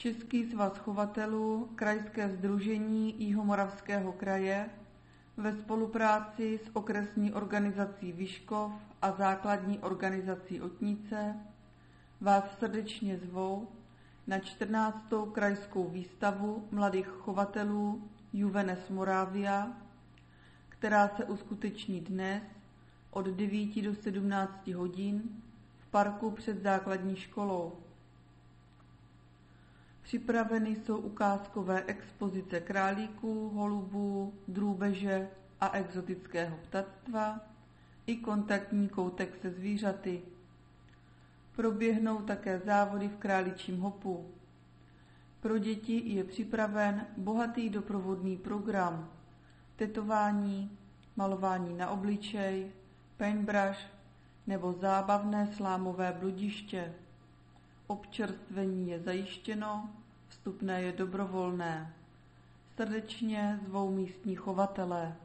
Český svaz chovatelů, Krajské sdružení Jihomoravského kraje ve spolupráci s okresní organizací Vyškov a základní organizací Otnice vás srdečně zvou na 14. krajskou výstavu mladých chovatelů Juvenes Moravia, která se uskuteční dnes od 9 do 17 hodin v parku před základní školou. Připraveny jsou ukázkové expozice králíků, holubů, drůbeže a exotického ptactva i kontaktní koutek se zvířaty. Proběhnou také závody v králičím hopu. Pro děti je připraven bohatý doprovodný program: tetování, malování na obličej, paintbrush nebo zábavné slámové bludiště. Občerstvení je zajištěno, vstupné je dobrovolné. Srdečně zvou místní chovatelé.